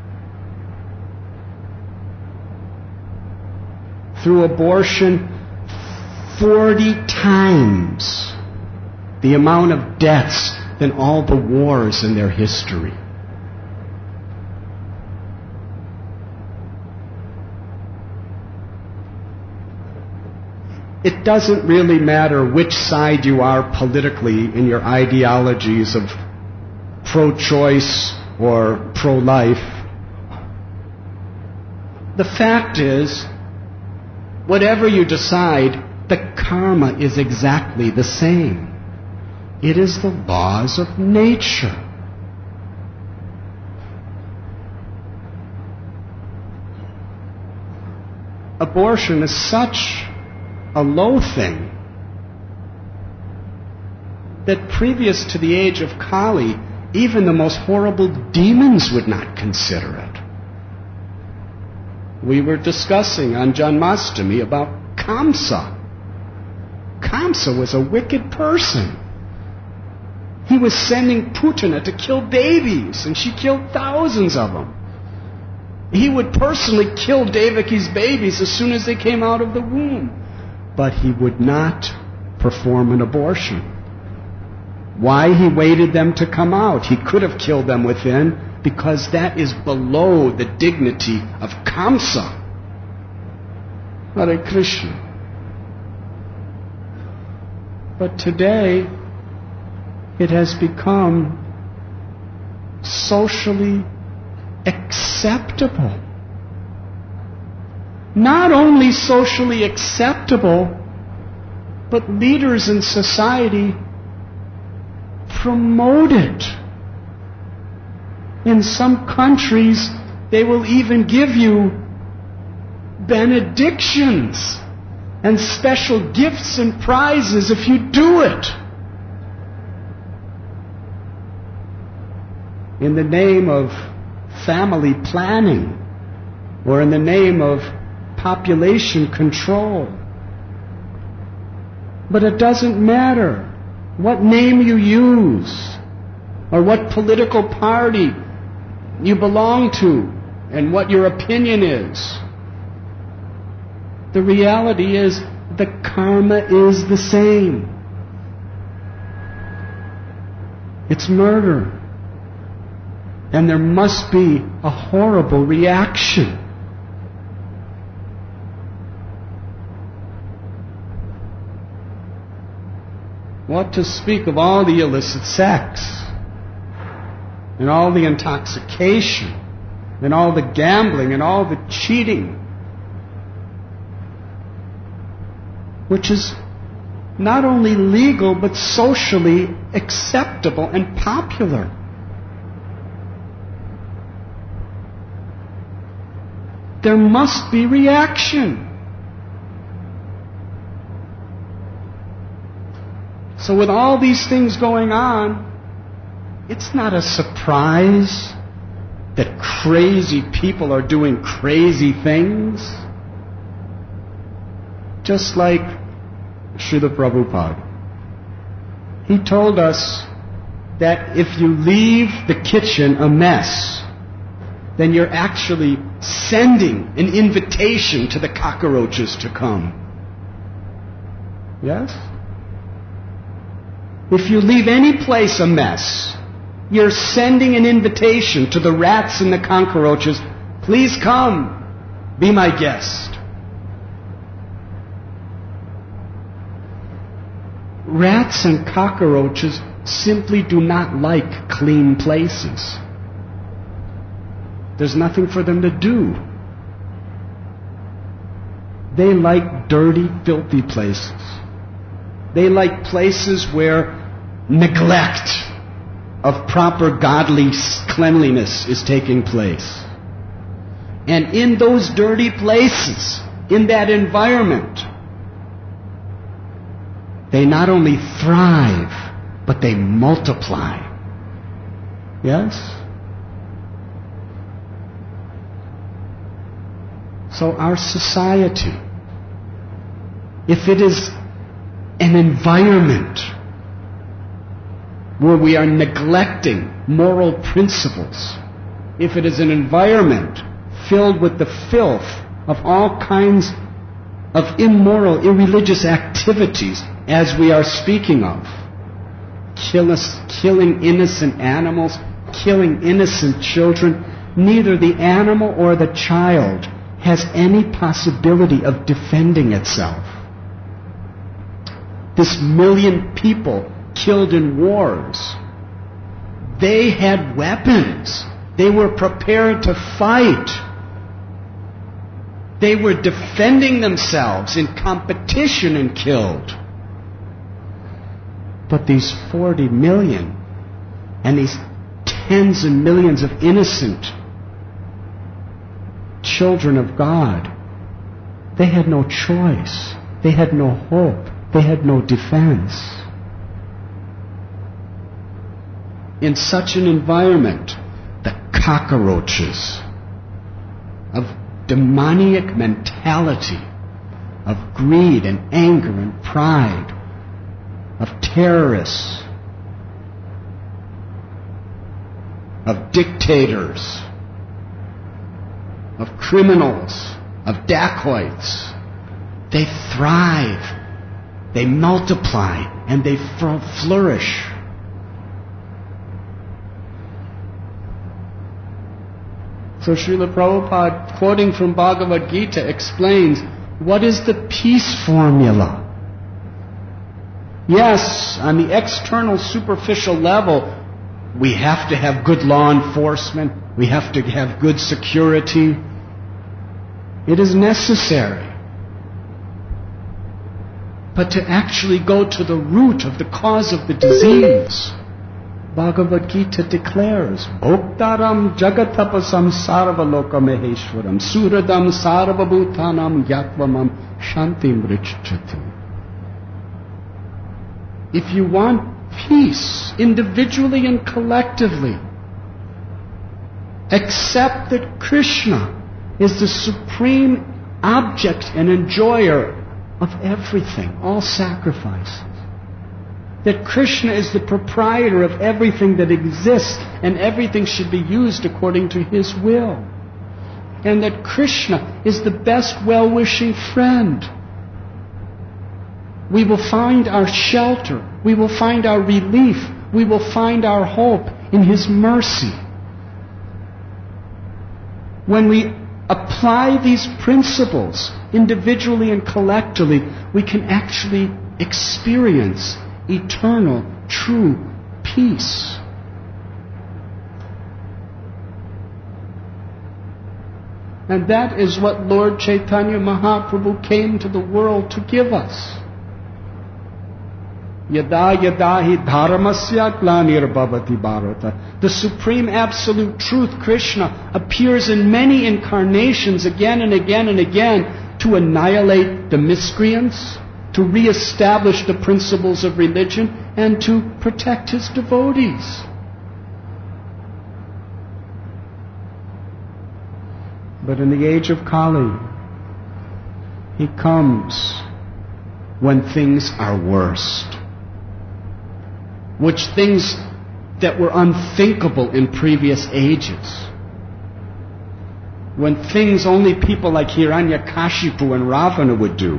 Speaker 1: Through abortion, forty times the amount of deaths than all the wars in their history. It doesn't really matter which side you are politically in your ideologies of pro-choice or pro-life. The fact is, whatever you decide, the karma is exactly the same. It is the laws of nature. Abortion is such a low thing that previous to the age of Kali, even the most horrible demons would not consider it. We were discussing on Janmashtami about Kamsa. Kamsa was a wicked person. He was sending Putana to kill babies, and she killed thousands of them. He would personally kill Devaki's babies as soon as they came out of the womb. But he would not perform an abortion. Why he waited them to come out? He could have killed them within, because that is below the dignity of Kamsa. Hare Krishna. But today, it has become socially acceptable. Not only socially acceptable, but leaders in society promote it. In some countries, they will even give you benedictions and special gifts and prizes if you do it. In the name of family planning, or in the name of population control. But it doesn't matter what name you use, or what political party you belong to, and what your opinion is. The reality is, the karma is the same. It's murder. And there must be a horrible reaction. What to speak of all the illicit sex, and all the intoxication, and all the gambling, and all the cheating, which is not only legal, but socially acceptable and popular. There must be reaction. So with all these things going on, it's not a surprise that crazy people are doing crazy things. Just like Srila Prabhupada. He told us that if you leave the kitchen a mess, then you're actually sending an invitation to the cockroaches to come. Yes? If you leave any place a mess, you're sending an invitation to the rats and the cockroaches, please come, be my guest. Rats and cockroaches simply do not like clean places. There's nothing for them to do. They like dirty, filthy places. They like places where neglect of proper godly cleanliness is taking place. And in those dirty places, in that environment, they not only thrive, but they multiply. Yes? So our society, if it is an environment where we are neglecting moral principles, if it is an environment filled with the filth of all kinds of immoral, irreligious activities, as we are speaking of, kill us, killing innocent animals, killing innocent children, neither the animal or the child has any possibility of defending itself. This million people killed in wars, they had weapons. They were prepared to fight. They were defending themselves in competition and killed. But these forty million and these tens of millions of innocent children of God, they had no choice. They had no hope. They had no defense. In such an environment, the cockroaches of demoniac mentality, of greed and anger and pride, of terrorists, of dictators, of criminals, of dacoits, they thrive, they multiply, and they flourish. So Srila Prabhupada, quoting from Bhagavad Gita, explains, what is the peace formula? Yes, on the external superficial level, we have to have good law enforcement, we have to have good security. It is necessary. But to actually go to the root of the cause of the disease, Bhagavad Gita declares, Bhoktaram jagatapasam sarvaloka maheshwaram suradam sarvabhutanam yatvamam shantim richchati. If you want peace, individually and collectively, accept that Krishna is the supreme object and enjoyer of everything, all sacrifices. That Krishna is the proprietor of everything that exists, and everything should be used according to His will. And that Krishna is the best well-wishing friend. We will find our shelter, we will find our relief, we will find our hope in His mercy. When we apply these principles individually and collectively, we can actually experience eternal, true peace. And that is what Lord Chaitanya Mahaprabhu came to the world to give us. Yada yada hi dharmasya glanir bhavati bharata. The supreme absolute truth, Krishna, appears in many incarnations again and again and again to annihilate the miscreants, to re-establish the principles of religion, and to protect His devotees. But in the age of Kali, He comes when things are worst. Which things that were unthinkable in previous ages. When things only people like Hiranyakashipu and Ravana would do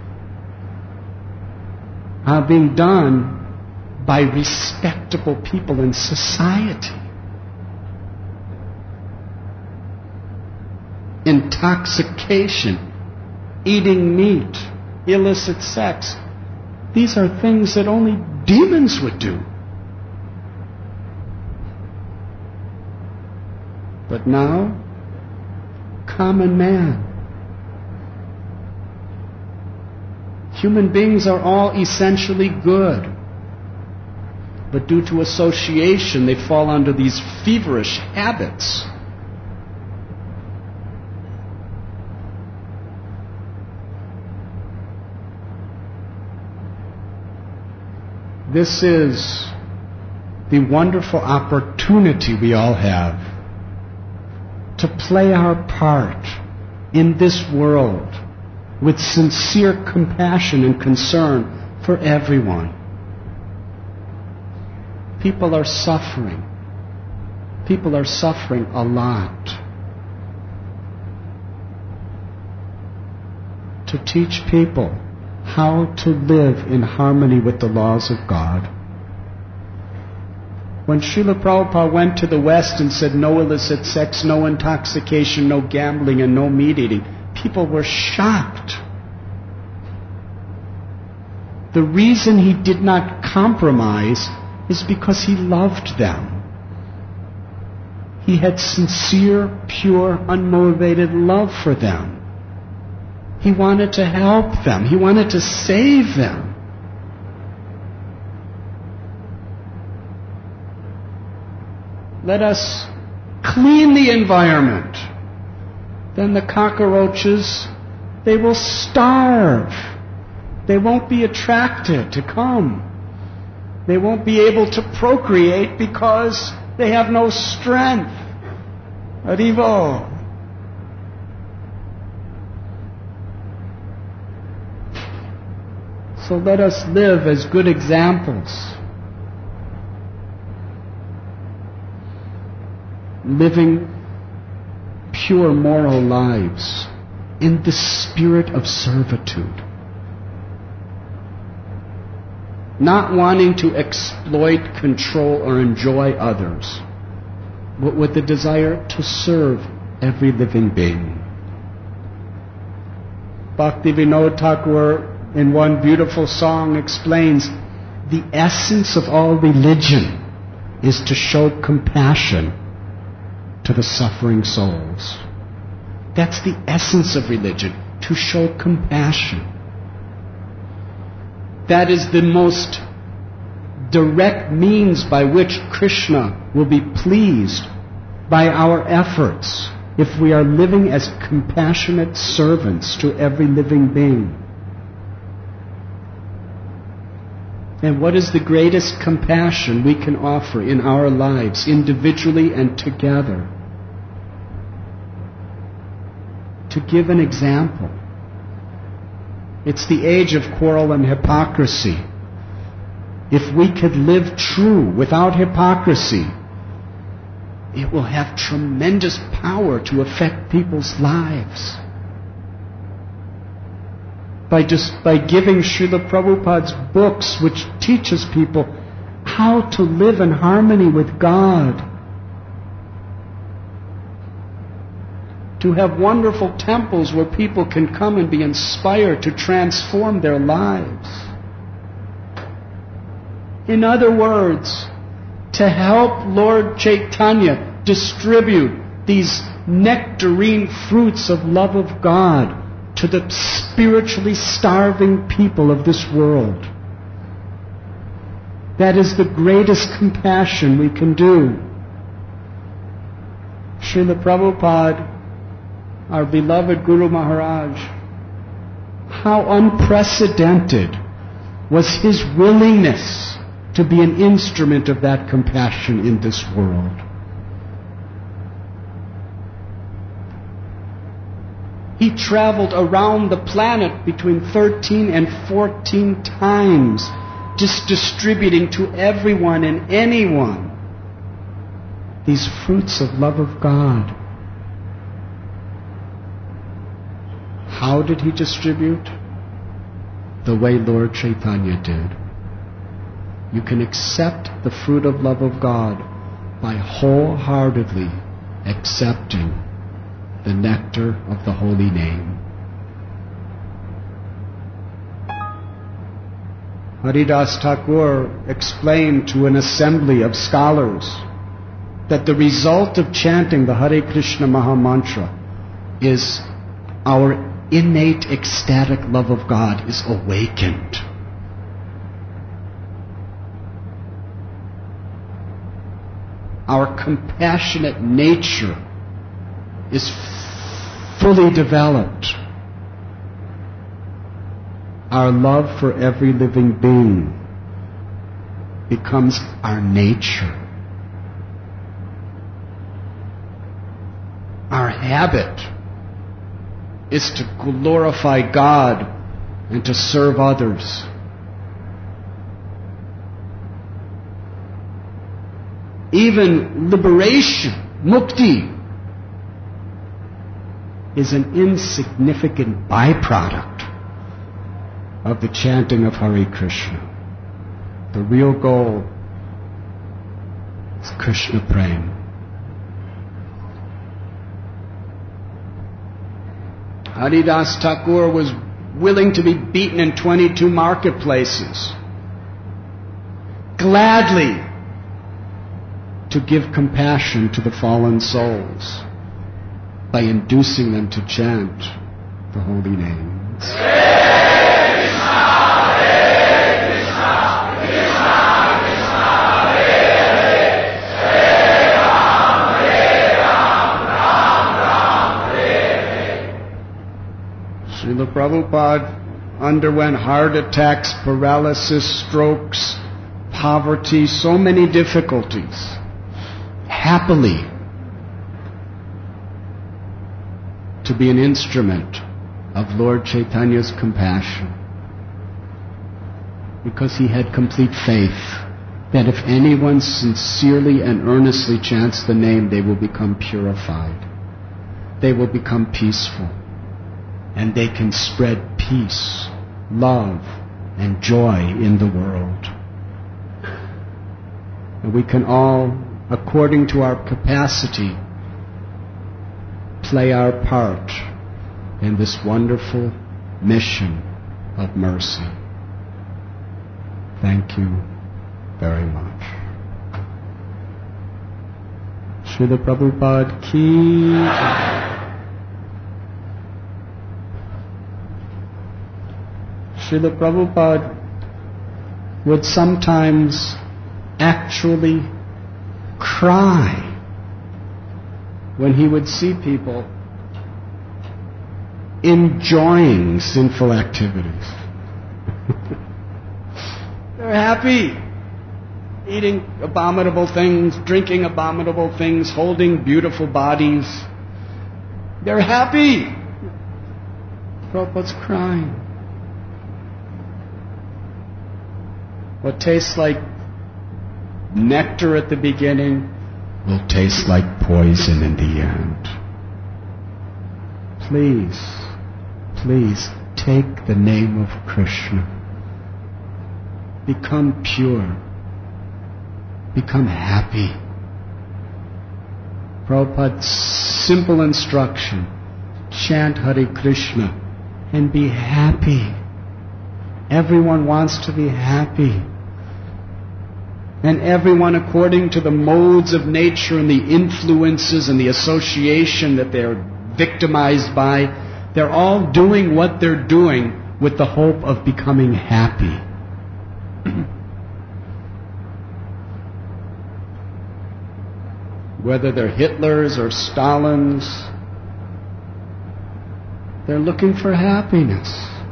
Speaker 1: are being done by respectable people in society. Intoxication, eating meat, illicit sex. These are things that only demons would do. But now, common man. Human beings are all essentially good. But due to association, they fall under these feverish habits. This is the wonderful opportunity we all have to play our part in this world with sincere compassion and concern for everyone. People are suffering. People are suffering a lot. To teach people how to live in harmony with the laws of God. When Srila Prabhupada went to the West and said no illicit sex, no intoxication, no gambling, and no meat eating, people were shocked. The reason he did not compromise is because he loved them. He had sincere, pure, unmotivated love for them. He wanted to help them. He wanted to save them. Let us clean the environment. Then the cockroaches, they will starve. They won't be attracted to come. They won't be able to procreate because they have no strength. Haribo. So let us live as good examples. Living pure moral lives in the spirit of servitude. Not wanting to exploit, control, or enjoy others, but with the desire to serve every living being. Bhaktivinoda Thakur, in one beautiful song, explains the essence of all religion is to show compassion to the suffering souls. That's the essence of religion, to show compassion. That is the most direct means by which Krishna will be pleased by our efforts if we are living as compassionate servants to every living being. And what is the greatest compassion we can offer in our lives, individually and together? To give an example. It's the age of quarrel and hypocrisy. If we could live true without hypocrisy, it will have tremendous power to affect people's lives. By just by giving Srila Prabhupada's books, which teaches people how to live in harmony with God, to have wonderful temples where people can come and be inspired to transform their lives. In other words, to help Lord Chaitanya distribute these nectarine fruits of love of God to the spiritually starving people of this world. That is the greatest compassion we can do. Srila Prabhupada, our beloved Guru Maharaj, how unprecedented was his willingness to be an instrument of that compassion in this world. He traveled around the planet between thirteen and fourteen times, just distributing to everyone and anyone these fruits of love of God. How did he distribute? The way Lord Chaitanya did. You can accept the fruit of love of God by wholeheartedly accepting the nectar of the holy name. Haridas Thakur explained to an assembly of scholars that the result of chanting the Hare Krishna Maha Mantra is our innate ecstatic love of God is awakened. Our compassionate nature is fully developed. Our love for every living being becomes our nature. Our habit is to glorify God and to serve others. Even liberation, mukti, is an insignificant byproduct of the chanting of Hare Krishna. The real goal is Krishna Prem. Haridas Thakur was willing to be beaten in twenty-two marketplaces, gladly to give compassion to the fallen souls by inducing them to chant the holy names. Srila Prabhupada underwent heart attacks, paralysis, strokes, poverty, so many difficulties. Happily, to be an instrument of Lord Chaitanya's compassion, because he had complete faith that if anyone sincerely and earnestly chants the name, they will become purified, they will become peaceful, and they can spread peace, love, and joy in the world. And we can all, according to our capacity, play our part in this wonderful mission of mercy. Thank you very much. Srila Prabhupada ki. Srila Prabhupada would sometimes actually cry when he would see people enjoying sinful activities. They're happy, eating abominable things, drinking abominable things, holding beautiful bodies. They're happy. Prabhupada's crying. What tastes like nectar at the beginning will taste like poison in the end. Please, please take the name of Krishna. Become pure. Become happy. Prabhupada's simple instruction: chant Hare Krishna and be happy. Everyone wants to be happy. And everyone, according to the modes of nature and the influences and the association that they're victimized by, they're all doing what they're doing with the hope of becoming happy. Whether they're Hitlers or Stalins, they're looking for happiness.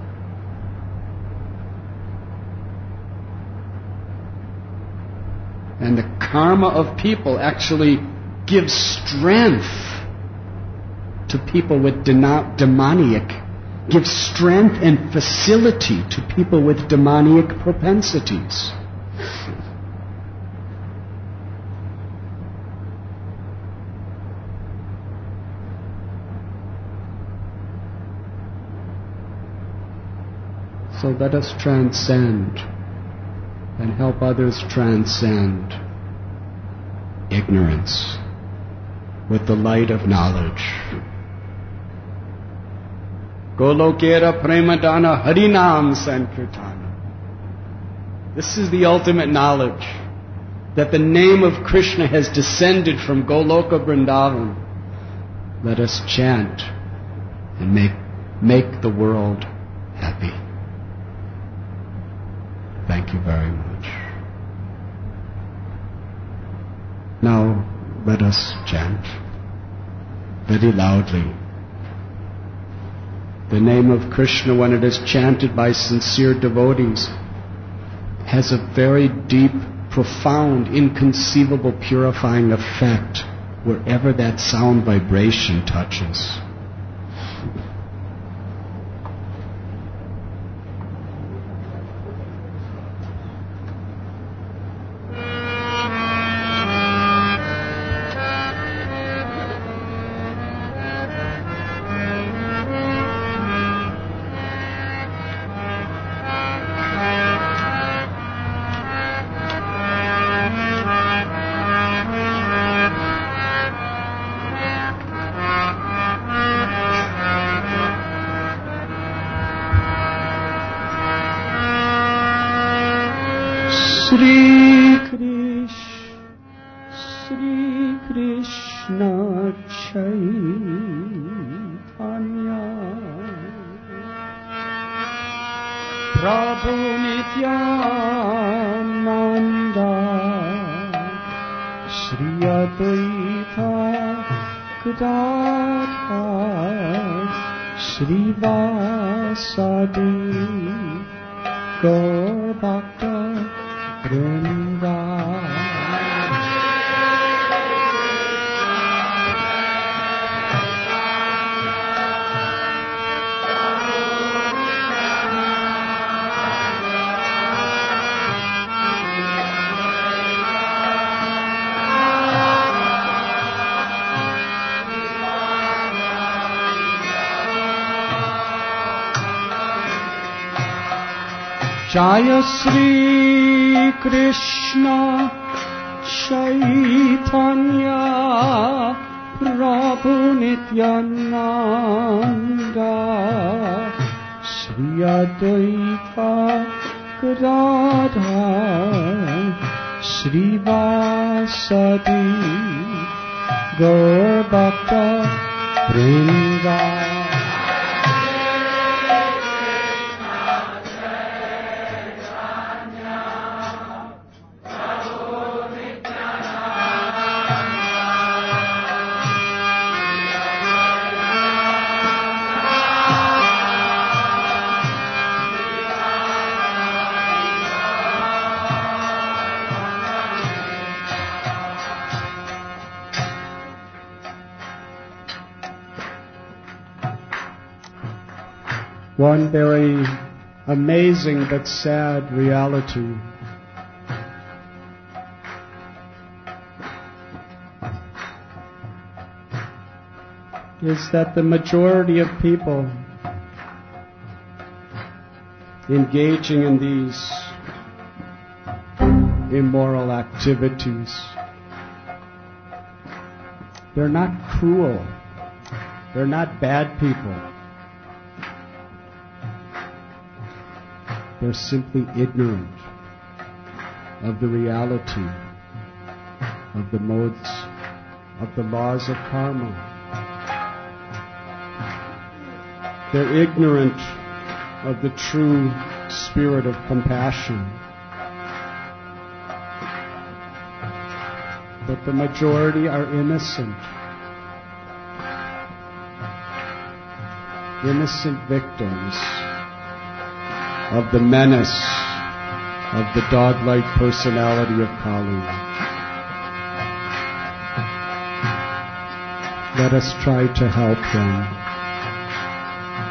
Speaker 1: And the karma of people actually gives strength to people with demoniac, gives strength and facility to people with demoniac propensities. So let us transcend and help others transcend ignorance with the light of knowledge. Golokera Premadana Harinam Sankirtana. This is the ultimate knowledge, that the name of Krishna has descended from Goloka Vrindavan. Let us chant and make, make the world happy. Thank you very much. Now let us chant very loudly. The name of Krishna, when it is chanted by sincere devotees, has a very deep, profound, inconceivable, purifying effect wherever that sound vibration touches. Shri Krishna, Shri Krishna Chaitanya Prabhu Nityananda Shri Advaita Gadadhar Shri Vasadi Gaur Bhakta Vrinda. Jaya Shri Krishna Chaitanya Prabhu Nityananda Shri Advaita Gadadhar Shri Vasadi Gaur Bhakta Vrinda. One very amazing but sad reality is that the majority of people engaging in these immoral activities, they're not cruel, they're not bad people. They're simply ignorant of the reality of the modes, of the laws of karma. They're ignorant of the true spirit of compassion. But the majority are innocent. Innocent victims of the menace of the dog-like personality of Kali. Let us try to help them.